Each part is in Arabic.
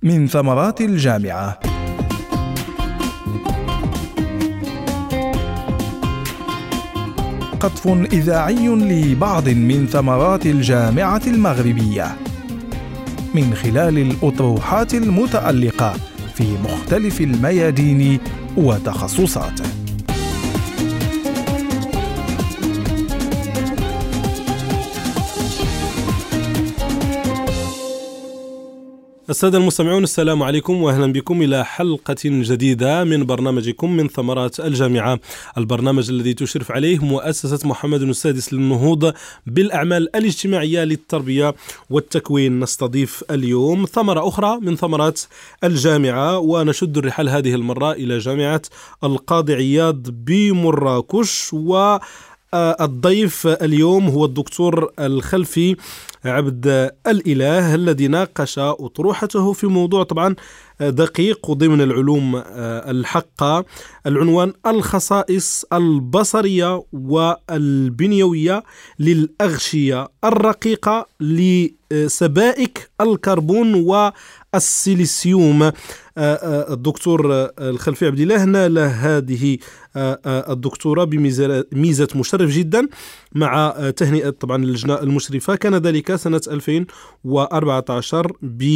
من ثمرات الجامعة. قطف إذاعي لبعض من ثمرات الجامعة المغربية من خلال الأطروحات المتألقة في مختلف الميادين وتخصصات. السادة المستمعون، السلام عليكم وأهلا بكم إلى حلقة جديدة من برنامجكم من ثمرات الجامعة، البرنامج الذي تشرف عليه مؤسسة محمد السادس للنهوض بالأعمال الاجتماعية للتربية والتكوين. نستضيف اليوم ثمرة أخرى من ثمرات الجامعة، ونشد الرحال هذه المرة إلى جامعة القاضي عياض بمراكش، والضيف اليوم هو الدكتور الخلفي عبد الإله الذي ناقش أطروحته في موضوع طبعا دقيق وضمن العلوم الحقة. العنوان: الخصائص البصرية والبنيوية للأغشية الرقيقة لسبائك الكربون والسيليسيوم. الدكتور الخلفي عبد الإله نال هذه الدكتوراه بميزة مشرف جدا مع تهنئة طبعا اللجنة المشرفة. كان ذلك سنة 2014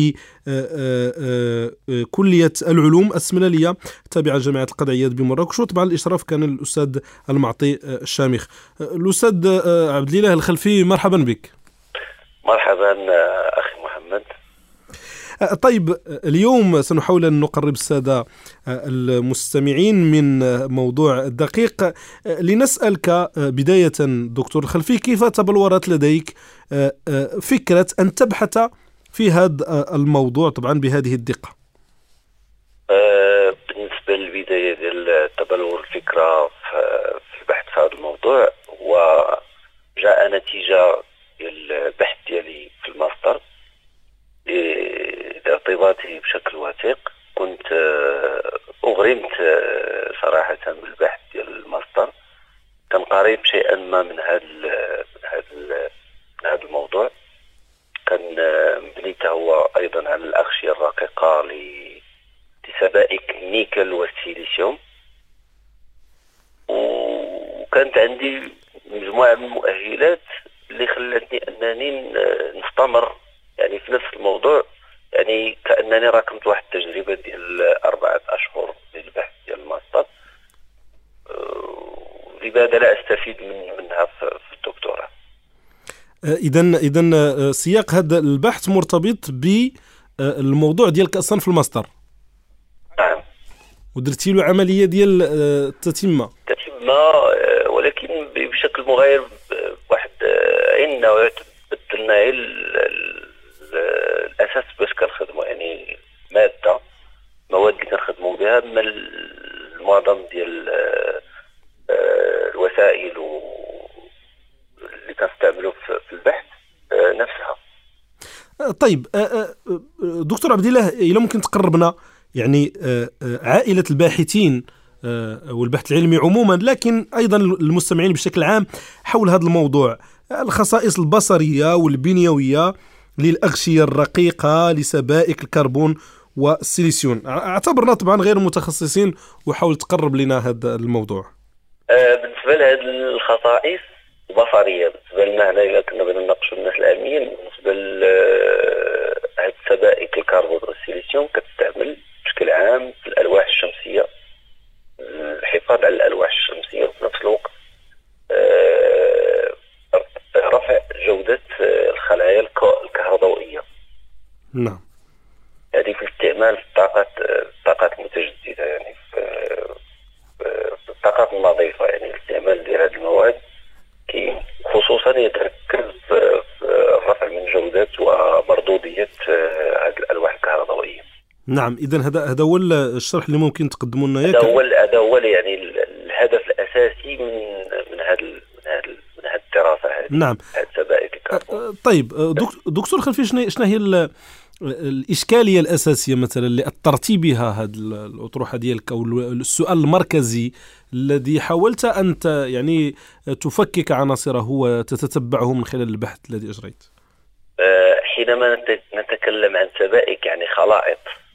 بكلية العلوم السملالية تابعة لجامعة القاضي عياض بمراكش، وطبعا الإشراف كان الأستاذ المعطي الشامخ. الأستاذ عبد الإله الخلفي، مرحبا بك. مرحبا أخي محمد. طيب، اليوم سنحاول أن نقرب السادة المستمعين من موضوع دقيق. لنسألك بداية دكتور الخلفي، كيف تبلورت لديك فكرة أن تبحث في هذا الموضوع طبعا بهذه الدقة؟ بالنسبة للبداية ديال تبلور الفكرة في البحث في هذا الموضوع، وجاء نتيجة البحث ديالي في الماستر لارتباطي بشكل وثيق. كنت أغرمت صراحة بالبحث ديال الماستر، كان قريب شيئا ما من هذا الموضوع. كان بنيته هو أيضا على الأغشية الرقيقة لسبائك النيكل والسيليسيوم، وكانت عندي مجموعة من المؤهلات اللي خلتني أنني نستمر يعني في نفس الموضوع، يعني كأنني راكمت واحد التجربة ديال 4 أشهر للبحث ديال الماستر. لماذا لا أستفيد منها في الدكتوراه؟ إذن سياق هذا البحث مرتبط بالموضوع ديالك أصلا في الماستر. نعم. ودرتي له عملية ديال التتمة، ولكن بشكل مغاير. واحد عندنا بدلنا الأساس باش كنخدموا، يعني مواد اللي كنخدموا بها، من المعظم ديال الوسائل اللي كنستعملوا في البحث نفسها. طيب دكتور عبد الإله، إلا ممكن تقربنا يعني عائلة الباحثين والبحث العلمي عموما، لكن أيضا المستمعين بشكل عام، حول هذا الموضوع: الخصائص البصرية والبنيوية للأغشية الرقيقة لسبائك الكربون والسيليسيون. اعتبرنا طبعا غير متخصصين، وحاول تقرب لنا هذا الموضوع. بالنسبة لهذه الخصائص البصرية، بالنسبة لنا هنا إذا كنا بدنا نناقشوا الناس العاميين، بالنسبة لهذه سبائك الكربون والسيليسيون كتستعمل بشكل عام في الألواح الشمسية، الحفاظ على الألواح الشمسية، وفي نفس الوقت رفع جودة الخلايا الكهربائية. نعم. هذه في الاستعمال في الطاقات المتجددة، يعني في الطاقات النظيفة. يعني الاستعمال ديال هذه المواد خصوصا يتركز في الرفع من جودة ومردودية هذه الألواح الكهربائية. نعم. إذن هذا هو الشرح اللي ممكن تقدموا لنا. هذا هو يعني الهدف الأساسي من هذه الدراسة هذه. نعم. طيب دكتور خلفي، شنو هي الإشكالية الأساسية مثلا اللي أثرتي بها هذه الأطروحة ديالك، أو السؤال المركزي الذي حاولت أنت يعني تفكك عناصره وتتتبعه من خلال البحث الذي أجريت؟ حينما نتكلم عن سبائك، يعني خلائط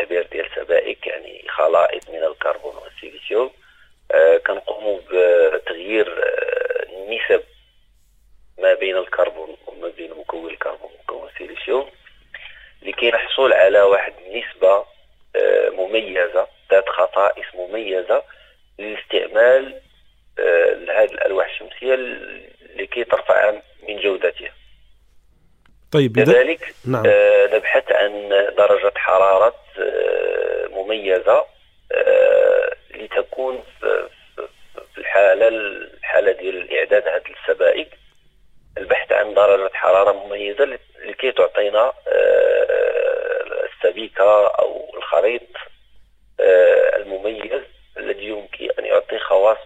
التعبير ديال سبائك، يعني خلائط من الكربون والسيليسيوم. كنقوموا بتغيير النسب ما بين الكربون وما بين مكون الكربون ومكون السيليسيوم لكي نحصل على واحد النسبة مميزة ذات خصائص مميزة للاستعمال لهذه الألواح الشمسية لكي ترفع من جودتها. طيب لذلك نعم. نبحث عن درجة حرارة مميزة لتكون في الحالة ديال إعداد هذه السبائك، البحث عن درجة حرارة مميزة لكي تعطينا السبيكة أو الخليط المميز الذي يمكن أن يعطي خواص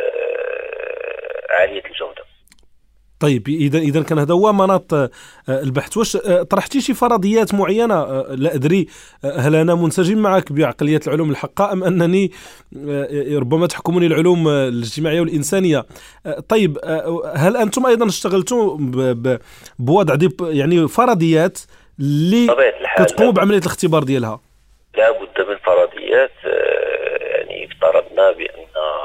عالية الجودة. طيب إذا كان هذا هو مناط البحث. واش طرحتي شي فرضيات معينة؟ لا أدري هل أنا منسجم معك بعقلية العلوم الحقة أم أنني ربما تحكمني العلوم الاجتماعية والإنسانية. طيب هل أنتم أيضا اشتغلتوا بوضع يعني فرضيات اللي كتقوم بعملية الاختبار ديالها؟ لا بد من فرضيات. يعني افترضنا بأن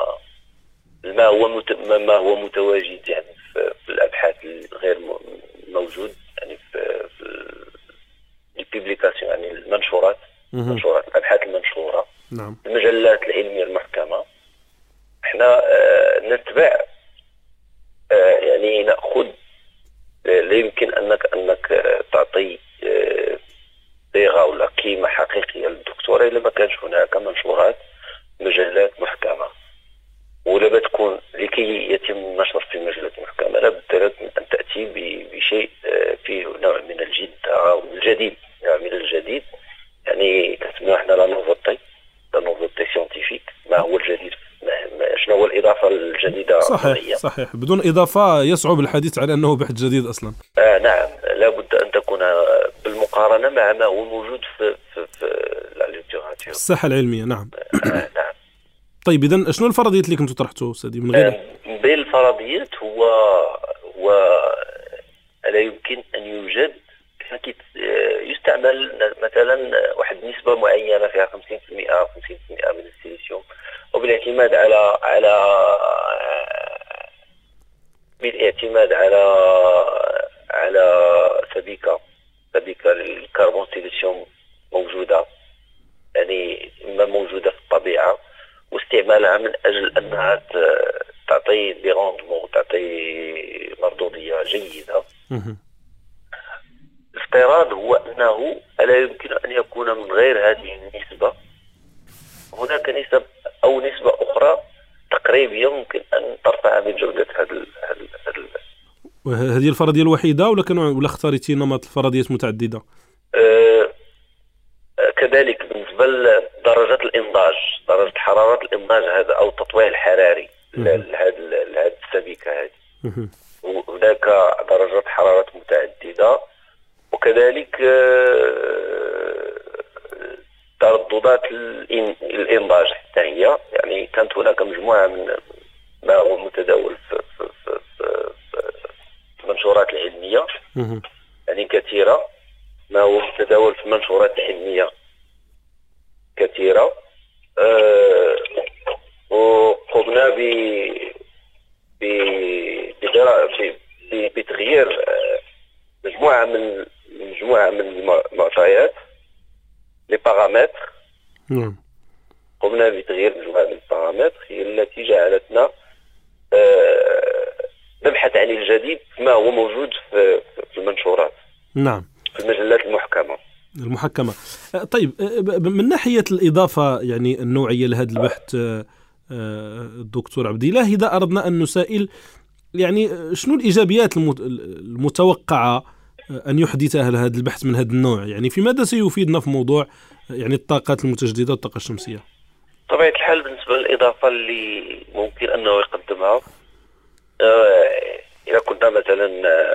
ما هو متواجد يعني في الأبحاث الغير موجود، يعني في البيبليكاسيون، يعني المنشورات الأبحاث المنشورة، نعم، المجلات العلمية المحكمة. احنا نتبع، يعني نأخذ، لا يمكن أنك تعطي صيغة ولا قيمة حقيقية للدكتوراه إلا ما كانش هناك منشورات مجلات محكمة. ولا بتكون لكي يتم النشر في مجلة محكمة لابد أن تأتي بشيء فيه نوع من الجد أو الجديد، نوع من الجديد. يعني كنسميوه احنا لا نوفوتي سيونتيفيك. ما هو الجديد؟ شنو هو الإضافة الجديدة؟ صحيح. بدون إضافة يصعب الحديث على أنه بحث جديد أصلا. نعم، لابد أن تكون بالمقارنة مع ما هو موجود في الساحة العلمية. نعم. نعم. طيب إذن شنو الفرضيات اللي كنتوا طرحتوا أستاذي من غير؟ بين الفرضيات هو لا يمكن أن يوجد يستعمل مثلا واحد نسبة معينة فيها 50% أو 50% من السيليسيوم، وبالاعتماد على سبيكة للكربون سيليسيوم موجودة، يعني إما موجودة في الطبيعة، واستعمالها من أجل أنها تعطي دي روندمون، تعطي مردودية جيدة. الافتراض هو أنه لا يمكن أن يكون من غير هذه النسبة هناك نسبة أخرى تقريبية ممكن أن ترفع من جودة هذه الفرضية الوحيدة ولا اختاريتي نمط الفرضيات متعددة؟ كذلك بالنسبة لدرجة الإنضاج، درجة حرارة الإنضاج هذا أو التطويع الحراري لهذه السبيكة هذه، هناك درجات حرارة متعددة، وكذلك ترددات الإنضاج حتى هي. يعني كانت هناك مجموعة من ما هو متداول في المنشورات العلمية، يعني كثيرة، ما هو متداول في المنشورات العلمية كثيرة. وقمنا بتغيير مجموعة من المعطيات، لي بارامتر. قمنا بتغيير مجموعة من البارامتر هي التي جعلتنا نبحث عن الجديد ما هو موجود في المنشورات، نعم، في المجلات المحكمة. طيب من ناحية الإضافة يعني النوعية لهذا البحث الدكتور عبد الله، إذا أردنا أن نسائل يعني شنو الإيجابيات المتوقعة أن يحدثها هذا البحث من هذا النوع؟ يعني في ماذا سيفيدنا في موضوع يعني الطاقات المتجددة والطاقة الشمسية؟ طبيعة الحال بالنسبة للإضافة اللي ممكن أنه يقدمها، إذا كنا مثلا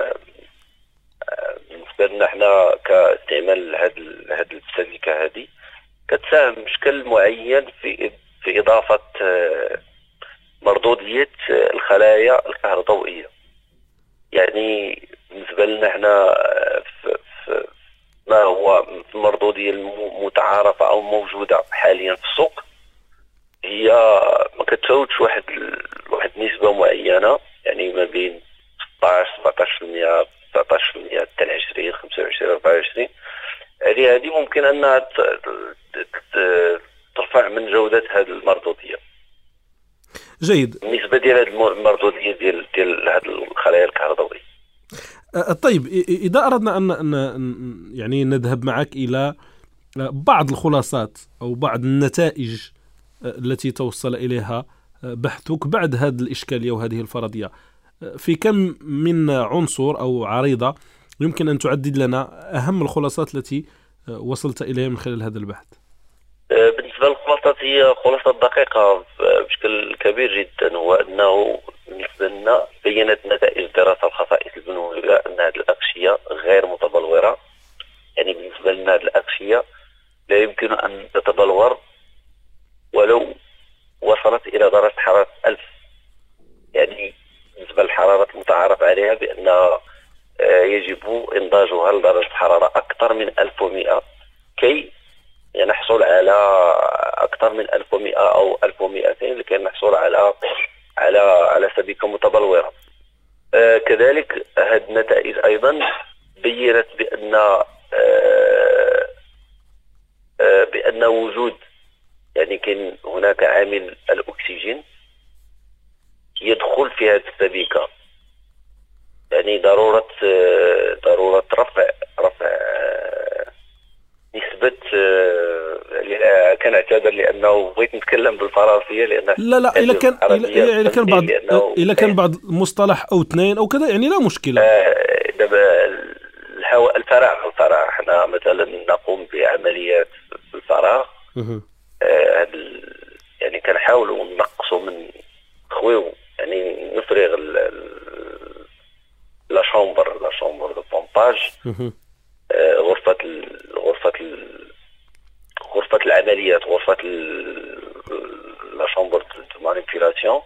بالنسبة لنا احنا كاستعمال هذه السبيكة هذه كتساهم بشكل معين في إضافة مردودية الخلايا الكهروضوئية. يعني بالنسبة لنا احنا ما هو المردودية المتعارفة أو موجودة حاليا في السوق هي ما كتفوتش واحد نسبة معينة، يعني ما بين 16 17% 19% حتى 20 25 24. هذه ممكن أنها ترفع من جودة هذه المردودية. جيد. بالنسبة ديال هذه المردودية ديال هذه الخلايا الكهربائية. طيب إذا أردنا أن يعني نذهب معك إلى بعض الخلاصات أو بعض النتائج التي توصل إليها بحثك بعد هذه الإشكالية وهذه الفرضية، في كم من عنصر أو عريضة يمكن أن تعدد لنا أهم الخلاصات التي وصلت إليها من خلال هذا البحث؟ بالنسبة للخلاصات هي خلاصات دقيقة بشكل كبير جدا، هو أنه بالنسبة لنا بيّنت نتائج دراسة الخصائص البنولية أن هذه الأغشية غير متبلورة. يعني بالنسبة لنا هذه الأغشية لا يمكن أن تتبلور ولو وصلت إلى درجة حرارة 1000. يعني بالنسبة للحرارة المتعارف عليها بأن يجب إنضاجها لدرجة حرارة أكثر من 1100 كي نحصل على أكثر من 1100 أو 1200 لكي نحصل على سبيكة متبلورة. كذلك هذه النتائج أيضا بيّنت بأن وجود، يعني كان هناك عامل الأكسجين يدخل في هذه السبيكة، يعني ضرورة رفع نسبة. كان اعتذر لأنه بغيت نتكلم بالفرنسية لأن لا إذا كان بعض مصطلح أو اثنين أو كذا يعني لا مشكلة. دابا الفراغ احنا مثلا نقوم بعمليات الفراغ. يعني كنحاولوا نقصوا من خويو، يعني نفرغ لا شامبر دو بومباج، غرفة العمليات، غرفة لا شامبر دو مانيبيولاسيون.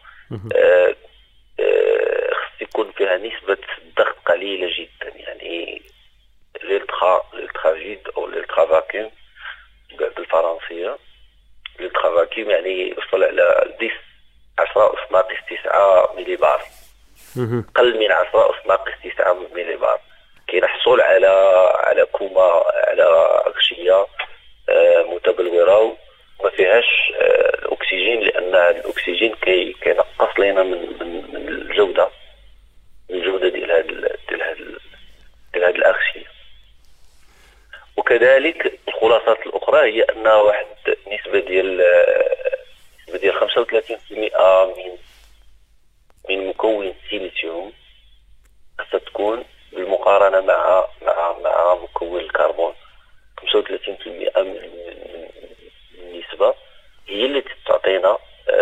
خص يكون فيها نسبة ضغط قليلة جدا، يعني للترا جيد أو للترا فاكيوم بالفرنسية. للترا فاكيوم يعني يوصل على 10 أس ناقص 9 ملي بار، قل من 10 أس ناقص 9 ملي بار كي نحصل على كوما، على أغشية متبلورة وما فيهاش الأكسجين، لأن الأكسجين كينقص لنا من الجودة ديال هذه الأغشية. وكذلك الخلاصات الأخرى هي أن واحد نسبة ديال 35% من مكون السيليسيوم ستكون بالمقارنة مع مكون الكربون. 35% من النسبة هي اللي تعطينا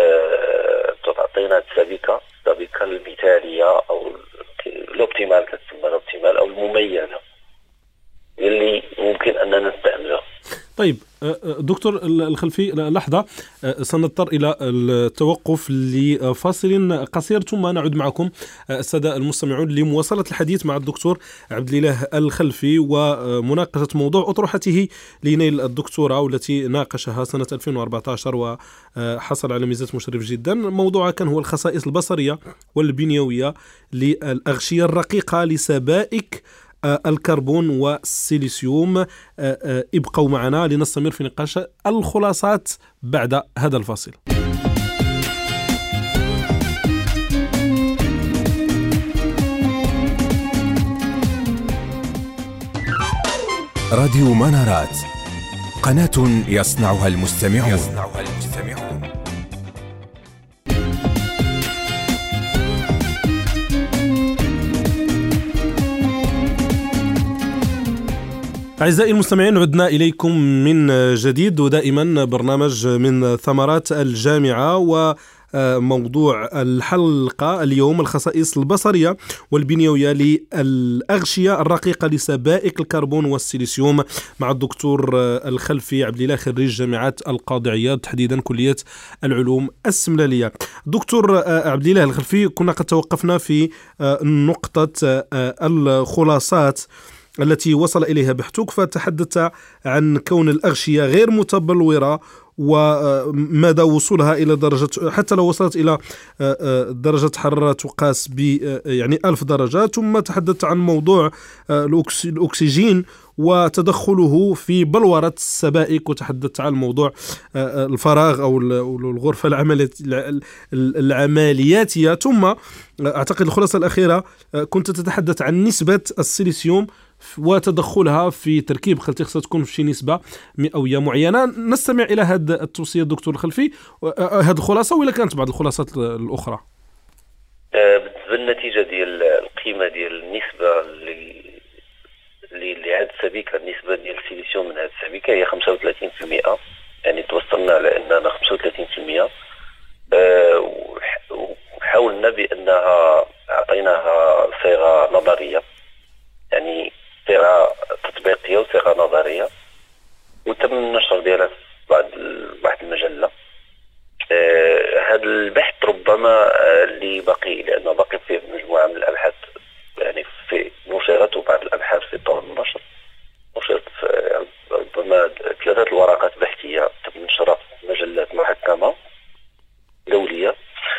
السبيكة المثالية أو الأوبتيمال، كتسمى الأوبتيمال أو المميزة اللي ممكن أننا نستعملها. طيب دكتور الخلفي، لحظة سنضطر إلى التوقف لفاصل قصير ثم نعود معكم السادة المستمعون لمواصلة الحديث مع الدكتور عبد الإله الخلفي ومناقشة موضوع أطروحته لنيل الدكتوراه والتي ناقشها سنة 2014 وحصل على ميزات مشرف جدا. موضوعها كان هو الخصائص البصرية والبنيوية للأغشية الرقيقة لسبائك الكربون والسيليسيوم. ابقوا معنا لنستمر في نقاش الخلاصات بعد هذا الفاصل. راديو منارات، قناة يصنعها المستمعون. أعزائي المستمعين، عدنا إليكم من جديد ودائما برنامج من ثمرات الجامعة، وموضوع الحلقة اليوم الخصائص البصرية والبنيوية للأغشية الرقيقة لسبائك الكربون والسيليسيوم مع الدكتور الخلفي عبد الإله، خريج جامعة القاضي عياض تحديدا كلية العلوم السملالية. دكتور عبد الإله الخلفي، كنا قد توقفنا في نقطة الخلاصات التي وصل إليها بحثك، فتحدثت عن كون الأغشية غير متبلورة ومدى وصولها إلى درجة، حتى لو وصلت إلى درجة حرارة تقاس يعني 1000 درجة. ثم تحدثت عن موضوع الأكسجين وتدخله في بلورة السبائك، وتحدثت عن موضوع الفراغ أو الغرفة العملياتية. ثم أعتقد الخلاصة الأخيرة كنت تتحدث عن نسبة السيليسيوم وتدخلها في تركيب خلطي، خصها تكون في شي نسبة مئوية معينة. نستمع إلى هذه التوصية الدكتور الخلفي، هذه الخلاصة، وإلا كانت بعض الخلاصات الأخرى؟ بالنسبة للنتيجة ديال القيمة ديال النسبة اللي عاد السبيكة، النسبة ديال السيليسيوم من هذه السبيكة هي 35%. يعني توصلنا على أننا 35%. وحاولنا بأنها أعطيناها صيغة نظرية، يعني صيغة تطبيقية وصيغة نظرية، وتم النشر ديالها في بعض المجلة. هذا البحث ربما اللي باقي، لأنه باقي فيه مجموعة من الأبحاث، يعني في نشرت بعض الأبحاث في طور النشر، نشرت ربما 3 ورقات بحثية تم نشرها في مجلات محكمة دولية.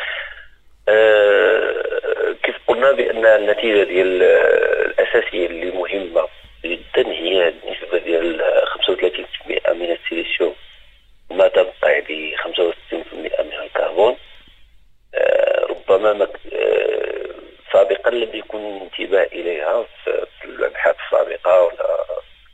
كيف قلنا بأن النتيجة ديال الأساسية اللي مهمة جدا هي النسبة ديال 35% من السيليسيوم وما تبقى ب 65% من الكربون. ربما سابقا لم يكن انتباه إليها في الأبحاث السابقة، ولا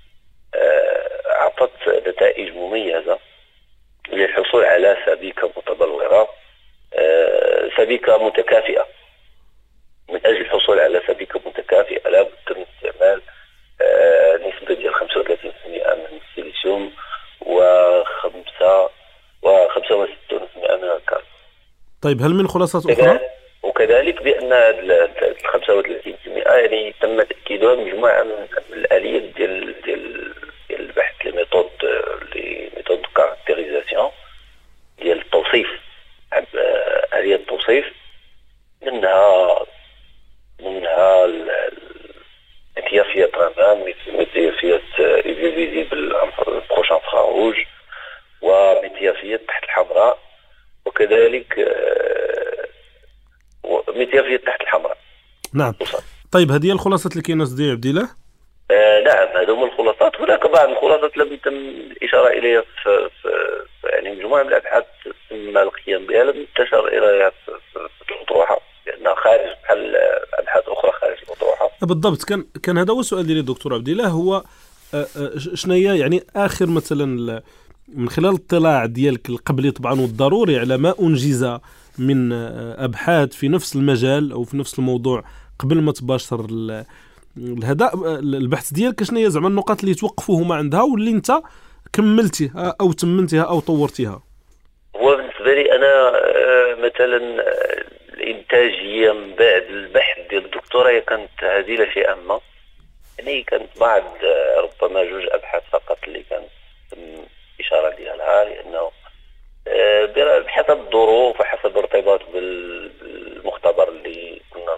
أعطت نتائج مميزة للحصول على سبيكة متبلورة، سبيكة متكافئة. من أجل الحصول على سبيكة متكافئة لا بد من استعمال نسبة ديال 35% من السيليسيوم و65% من الكربون. طيب، هل من خلاصات أخرى؟ وكذلك بأن 35% يعني تم تأكيدها بمجموعة من الآليات ديال البحث، لميثود كاركتيريزاسيون ديال التوصيف، آلية التوصيف، منها ميتيافيات رمان، ميتيافيات إيفيزيبل بروشان فراروج، وميتيافيات تحت الحمراء، وكذلك ميتيافيات تحت الحمراء. نعم. طيب، هذه الخلاصات اللي كاينه سيدي عبد الله؟ نعم، هذو هما الخلاصات. هناك بعض الخلاصات لم يتم الإشارة إليها في يعني مجموعة من الأبحاث تم القيام بها، لم تشر إليها في الأطروحة، لأنها خارج بحال أبحاث أخرى خارج الأطروحة. بالضبط. كان هذا هو السؤال ديالي دكتور عبد الله، هو شنو هي يعني آخر مثلا من خلال الاطلاع ديالك القبلي طبعا والضروري على ما أنجز من أبحاث في نفس المجال أو في نفس الموضوع قبل ما تباشر هذا البحث ديالك، شنو هي زعما النقاط اللي توقفوا هما عندها واللي انت كملتيها او تمنتيها او طورتيها؟ هو بالنسبه لي انا مثلا الانتاجيه من بعد البحث ديال الدكتوراه هي كانت هزيله شيئا ما، يعني كانت بعد ربما 2 أبحاث فقط اللي كانت اشاره ديالها، لانه بحسب الظروف وحسب ارتباط بالمختبر اللي كنا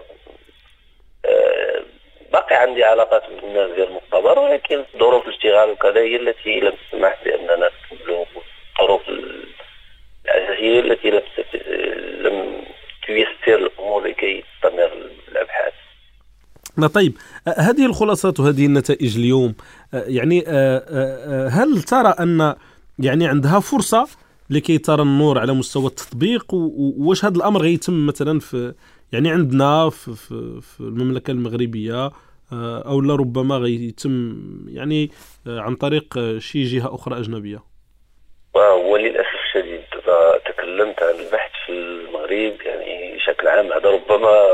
باقي عندي علاقات بالناس ديال المختبر، ولكن ظروف الاشتغال وكذا هي التي لم تسمح بأننا نكملوا. الظروف الأساسية التي لم تيسر الأمور لكي تستمر الأبحاث. طيب، هذه الخلاصات وهذه النتائج اليوم، يعني هل ترى أن يعني عندها فرصة لكي ترى النور على مستوى التطبيق؟ واش هذا الأمر غيتم مثلا في يعني عندنا في المملكة المغربية، أو لا ربما غيتم يعني عن طريق شي جهة أخرى أجنبية؟ هو للأسف الشديد تكلمت عن البحث في المغرب يعني بشكل عام، هذا ربما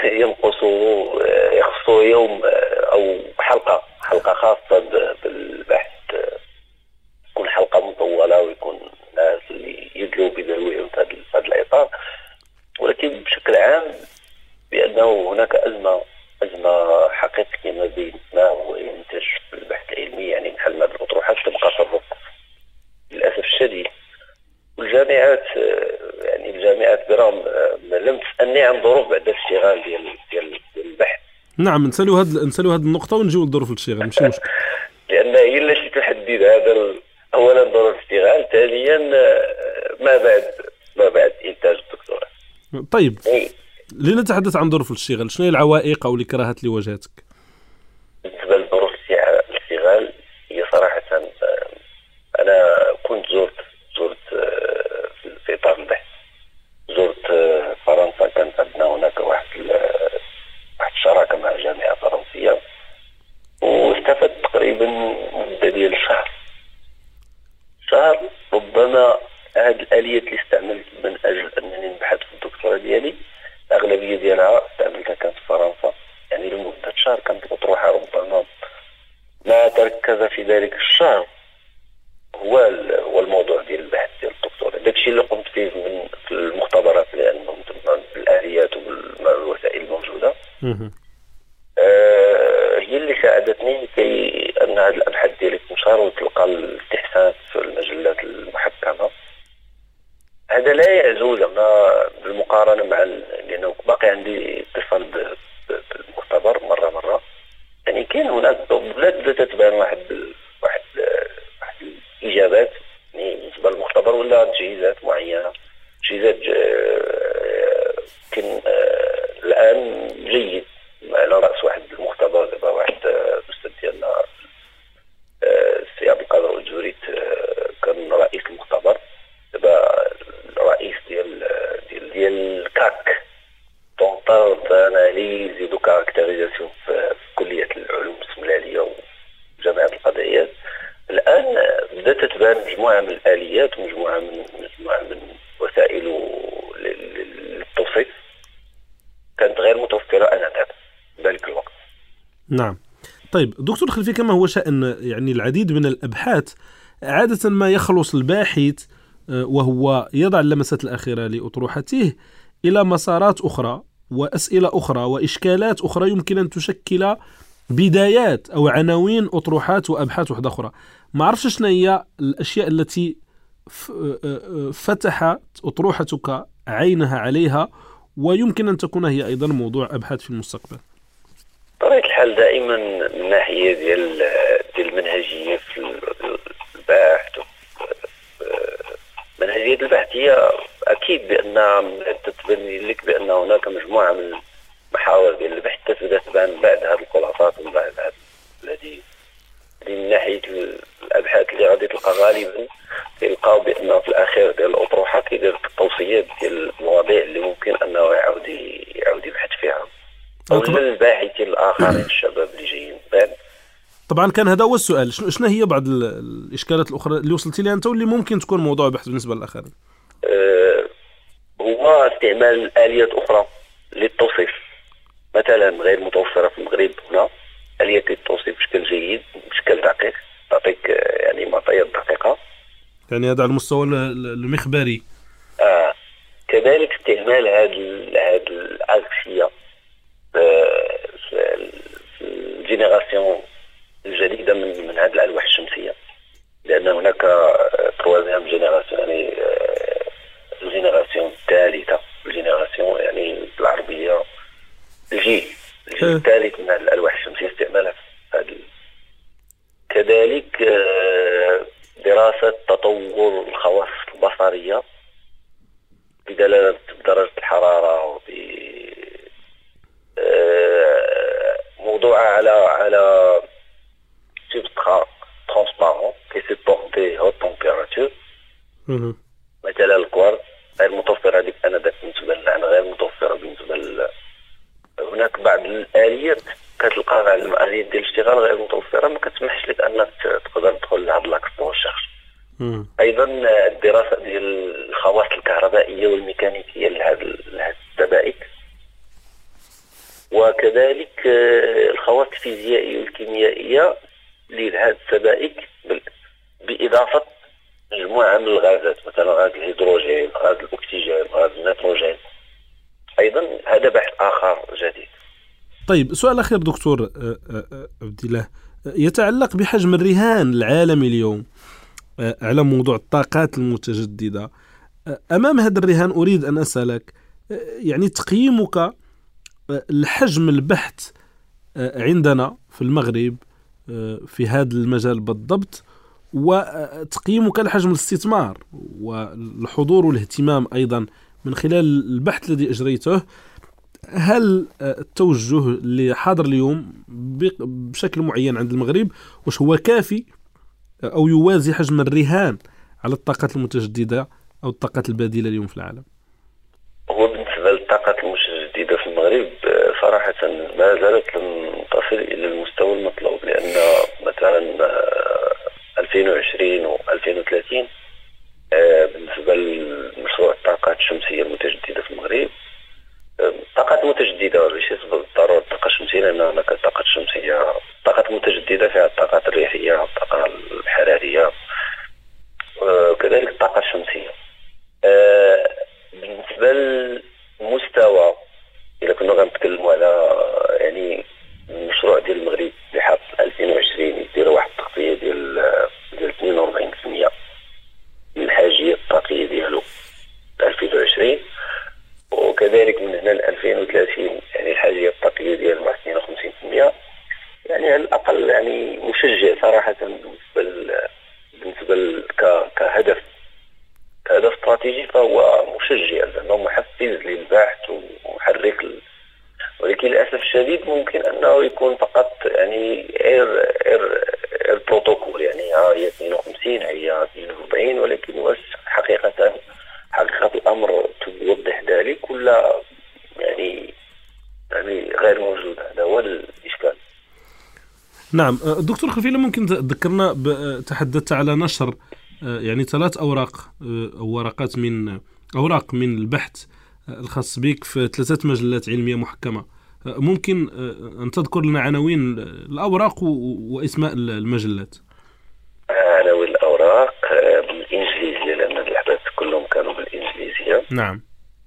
يخص يوم أو حلقة خاصة بالبحث، تكون حلقة مطولة ويكون الناس اللي يدلوا بدلوهم في هذا الإطار. ولكن بشكل عام بأنه هناك أزمة حقيقية ما بين ما هو ينتج في البحث العلمي، يعني بحال ما الأطروحات تبقى تضرب للأسف الشديد. والجامعات يعني الجامعات برغم لم تسألني عن ظروف بعد الاشتغال ديال البحث، نعم، نسالوا هذه النقطة ونجيو لظروف الاشتغال، ماشي مشكل. لأن هي التي تحدد هذا أولا ظروف الاشتغال، ثانيا ما بعد إنتاج الدكتوراه. طيب لنتحدث عن ظروف الاشتغال، شنو هي العوائق أو الكراهات اللي واجهتك؟ بالنسبة لظروف الاشتغال هي صراحة أنا كنت زرت في إطار البحث، زرت فرنسا. كانت عندنا هناك واحد الشراكة مع جامعة فرنسية، واستفدت تقريبا مدة ديال شهر. ربما هذه الآلية اللي استعملت من أجل أنني نبحث في الدكتوراه ديالي الأغلبية ديالها استعملتها كانت في فرنسا. يعني لمدة شهر كانت الأطروحة ربما ما تركز في ذلك الشهر هو الموضوع ديال البحث ديال الدكتوراه. داكشي اللي قمت فيه في المختبرات، لأنهم بالآليات والوسائل الموجودة هي اللي ساعدتني لكي أن هذه الأبحاث ديالي تنشر وتلقى الاستحسانات في المجلات المحكمة. هذا لا يعزو زعما بالمقارنة مع لأنه باقي عندي اتصال بالمختبر مرة. يعني كاين هناك بدات تبان واحد الإجابات يعني بالنسبة للمختبر ولا تجهيزات معينة، تجهيزات كان الآن جيد على رأس واحد المختبر. دابا واحد الأستاذ ديالنا السي عبد القادر الجوريت كان رئيس المختبر، دابا الرئيس ديال كاك طونطار داناليز دو كاركتيريزاسيون في كلية العلوم السملالية وجامعة القضائيات. الآن بدأت تبان مجموعة من الآليات ومجموعة من وسائل للتوصيف كانت غير متوفرة آنذاك ذلك الوقت. نعم. طيب دكتور خلفي، كما هو شأن يعني العديد من الأبحاث عادة ما يخلص الباحث وهو يضع اللمسات الأخيرة لأطروحته إلى مسارات أخرى وأسئلة أخرى وإشكالات أخرى يمكن أن تشكل بدايات أو عناوين أطروحات وأبحاث واحدة أخرى. ما عرفش شنو هي الأشياء التي فتحت أطروحتك عينها عليها ويمكن أن تكون هي أيضا موضوع أبحاث في المستقبل. بطبيعة الحال دائما من ناحية ديال المنهجية في البحث. منهجية البحث هي أكيد بأنها تتبين لك بأن هناك مجموعة من المحاور ديال البحث تبدأ تبان بعد هذه الخلاصات ومن بعد هذه الذي من ناحية الأبحاث اللي غادي تلقى غالبا تلقاو بأنه في الأخير ديال الأطروحة كيدير التوصيات ديال المواضيع اللي ممكن أنه يعاود يبحث فيها أو الباحثين الآخرين الشباب اللي جايين بعد. طبعا كان هذا هو السؤال، شنو هي بعض الإشكالات الأخرى اللي وصلتي لها أنت واللي ممكن تكون موضوع بحث بالنسبة للآخرين؟ هو استعمال آليات أخرى للتوصيف مثلا غير متوفرة في المغرب. هنا آلية التوصيف بشكل جيد بشكل دقيق تعطيك يعني معطيات دقيقة، يعني هذا على المستوى المخبري. كذلك استعمال هذه العكسية في الجينيراسيون الجديدة من هذه الألواح الشمسية، لأن هناك تروازيام جينيراسيون يعني الجينيراسيون الثالثة، الجينيراسيون يعني بالعربية الجيل الثالث من هذه الألواح الشمسية استعمالها في هذه. كذلك دراسة تطور الخواص البصرية بدلالة درجة الحرارة موضوع على substrat transparent qui supporte des hautes températures. مثلا الكوارتز غير متوفرة هذيك أنذاك بالنسبة لنا، غير متوفرة بالنسبة هناك بعض الآليات كتلقى على الآليات ديال الاشتغال غير متوفرة، ما كتسمحش لك أنك تقدر تدخل لهاد لاكس والشخص. أيضا الدراسة ديال الخواص الكهربائية والميكانيكية لهذه السبائك، وكذلك الخواص الفيزيائية والكيميائية لهذه السبائك بإضافة مجموعة من الغازات مثلا غاز الهيدروجين، غاز الأكسجين، غاز النيتروجين. أيضا هذا بحث آخر جديد. طيب سؤال أخير دكتور عبد الله يتعلق بحجم الرهان العالمي اليوم على موضوع الطاقات المتجددة. أمام هذا الرهان أريد أن أسألك يعني تقييمك الحجم البحث عندنا في المغرب في هذا المجال بالضبط، وتقييمك لحجم الاستثمار والحضور والاهتمام أيضا من خلال البحث الذي أجريته، هل التوجه اللي حاضر اليوم بشكل معين عند المغرب وش هو كافي أو يوازي حجم الرهان على الطاقات المتجددة أو الطاقات البديلة اليوم في العالم؟ هو بالنسبة للطاقات المتجددة في المغرب صراحة ما زالت لم تصل إلى المستوى المطلوب، لأن مثلا 2020 و 2030 بالنسبة لمشروع الطاقات الشمسية المتجددة في المغرب، طاقات متجددة ليس بالضرورة الطاقة الشمسية، لأن هناك الطاقات الشمسية طاقات متجددة فيها الطاقات الريحية والطاقة الحرارية وكذلك الطاقة الشمسية. بالنسبة للمستوى إذا كنا غنتكلموا على يعني المشروع ديال المغرب اللي حاط 2020 يدير واحد التغطية ديال 42% من الحاجية الطاقية ديالو 2020، وكذلك من هنا ل 2030 يعني الحاجية الطاقية ديالو 52%. يعني على الأقل يعني مشجع صراحة بالنسبة كهدف استراتيجي، فهو مشجع لأنه محفز للبحث ومحرك ولكن للأسف الشديد ممكن أنه يكون فقط يعني اير بروتوكول، يعني هي 52 هي 42، ولكن واش حقيقة الأمر توضح ذلك ولا يعني غير موجود؟ هذا هو الإشكال. نعم دكتور خلفي، ممكن تذكرنا تحدثت على نشر يعني 3 أوراق أو ورقات من أوراق من البحث الخاص بك في 3 مجلات علمية محكمة، ممكن أن تذكر لنا عناوين الأوراق واسماء المجلات؟ عناوين الأوراق بالإنجليزية لأن الأبحاث كلهم كانوا بالإنجليزية. نعم.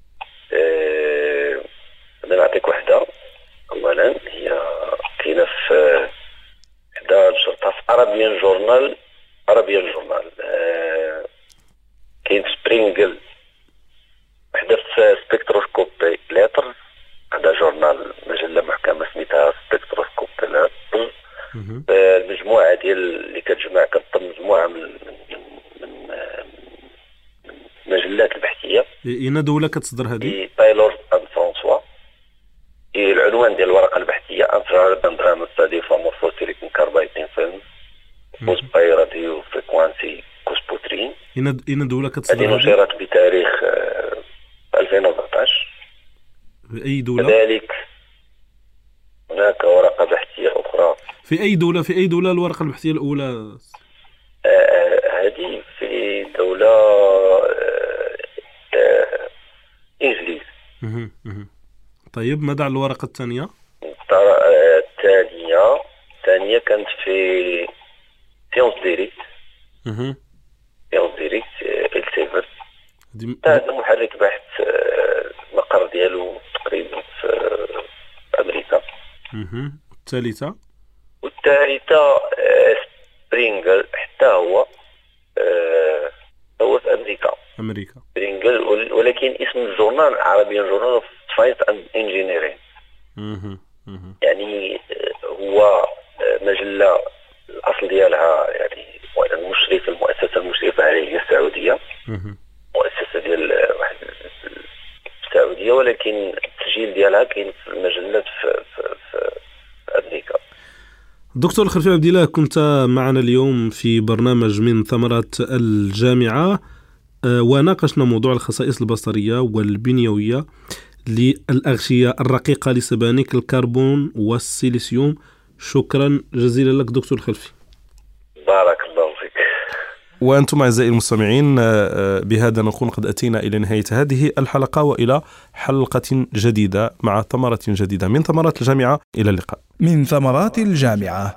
أنا نعطيك واحدة. أولا هي كاينة في حدا نشرتها في أرابيان جورنال كاين في سبرينغل، وحده في سبكتروسكوبي ليترز، هذا جورنال مجلة محكمة سميتها سبكتروسكوبي ليترز. المجموعة ديال اللي كتجمع مجموعة من المجلات البحثية. أين دولة كتصدر هذه؟ تايلور أند فرانسوا. العنوان ديال الورقة البحثية انترال بندرام ستادي فامورفوسيليكون كاربايتين فيلم وسباي راديو فريكوانسي كوسبوترين. أين دولة كتصدر هذه نشرت بتاريخ 2014. في أي دولة؟ كذلك هناك ورقة بحثية أخرى. في أي دولة الورقة البحثية الأولى؟ هذه في دولة إنجليز. طيب ماذا عن الورقة الثانية؟ الثانية كانت في سيونس ديريكت. سيونس ديريكت السيفر. هذا محرك بحث المقر ديالو تقريبا في أمريكا. الثالثة سبرينغل حتى هو في أمريكا. سبرينغل، ولكن اسم الجورنال عربيا جورنال اوف ساينس اند انجينيرين. يعني هو مجلة الأصل ديالها يعني المؤسسة المشرفة عليه هي السعودية، مؤسسة ديال واحد السعودية، ولكن التسجيل ديالها كاين في المجلات في أمريكا. دكتور الخلفي عبد الله، كنت معنا اليوم في برنامج من ثمرات الجامعة، وناقشنا موضوع الخصائص البصرية والبنيوية للأغشية الرقيقة لسبانيك الكربون والسيليسيوم. شكرا جزيلا لك دكتور الخلفي. بارك الله فيك. وأنتم أعزائي المستمعين، بهذا نكون قد أتينا إلى نهاية هذه الحلقة وإلى حلقة جديدة مع ثمرة جديدة من ثمرات الجامعة. إلى اللقاء. من ثمرات الجامعة.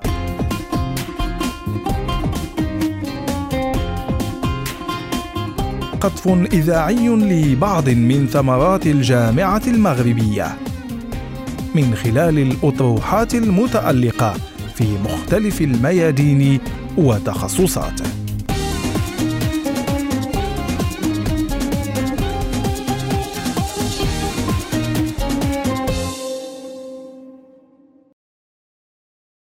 قطف إذاعي لبعض من ثمرات الجامعة المغربية من خلال الأطروحات المتألقة في مختلف الميادين وتخصصاته.